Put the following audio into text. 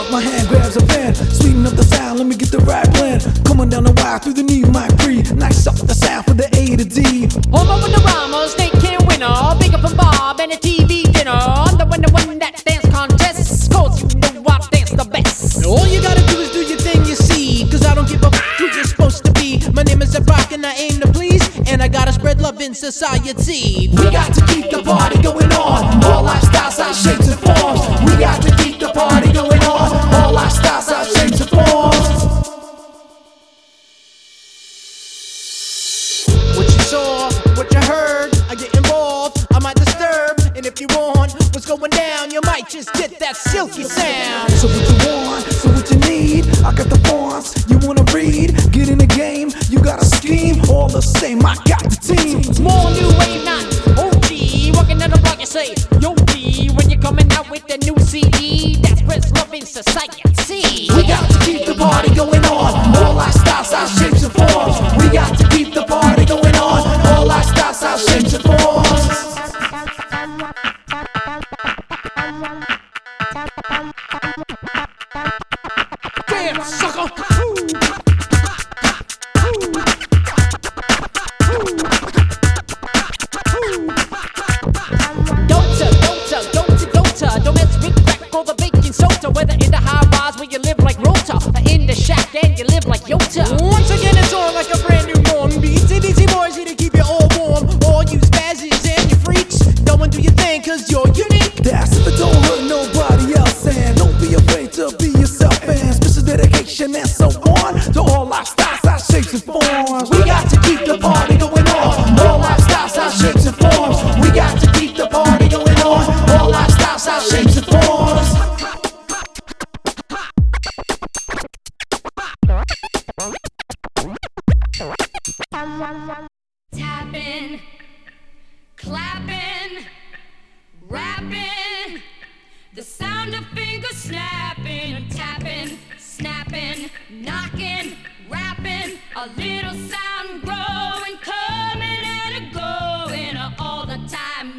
My hand grabs a pen, sweeten up the sound, let me get the right blend. Coming down the wire through the knee, mic free. Nice up the sound for the A to D. Home of the Rama, snake can winner. Big up from Bob and a TV dinner. I'm the one that dance contests. Cause you know I dance the best. All you gotta do is do your thing, you see. Cause I don't give a who you're supposed to be. My name is Rock and I aim to please. And I gotta spread love in society. We got to keep the party going on. All lifestyles, our shapes and forms. We got to keep the party going on. All lifestyles, our shapes and forms. What you saw, what you heard, I get involved, I might disturb. And if you want what's going down, you might just get that silky sound. So what you want, so what you need, I got the fonts, you wanna read. Get in the game, you gotta scheme. All the same, I got the team. More new wave, not OG. Walking down the block, you say, Yo, D. When you're coming out with the new CD, that spreads love in society. We got to keep the party going on. All lifestyles, our shapes and forms. We got to keep the party going on. All lifestyles, our shapes and forms. Damn, sucker! Don't mess with crack or the baking soda. Whether in the high rise where you live like Rota, or in the shack and you live like Yota. Once again, it's on like a brand new morning beat. CBC boys here to keep you all warm. All you spazzes and you freaks, go and do your thing, cause you're unique. That's if it don't hurt nobody else. And don't be afraid to be yourself. And special dedication and so on to all lifestyles, our shapes and forms. We got to keep the party going on. All lifestyles, our shapes and forms. We got to keep the party going on. All lifestyles, our shapes and forms. Tapping, clapping, rapping, the sound of fingers snapping, tapping, snapping, knocking, rapping, a little